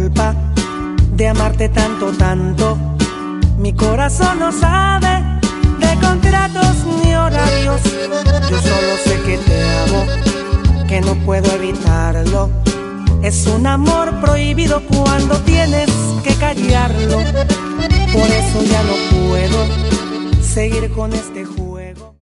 culpa de amarte tanto, tanto. Mi corazón no sabe de contratos ni horarios. Yo solo sé que te amo, que no puedo evitarlo. Es un amor prohibido cuando tienes que callarlo. Por eso ya no puedo seguir con este juego.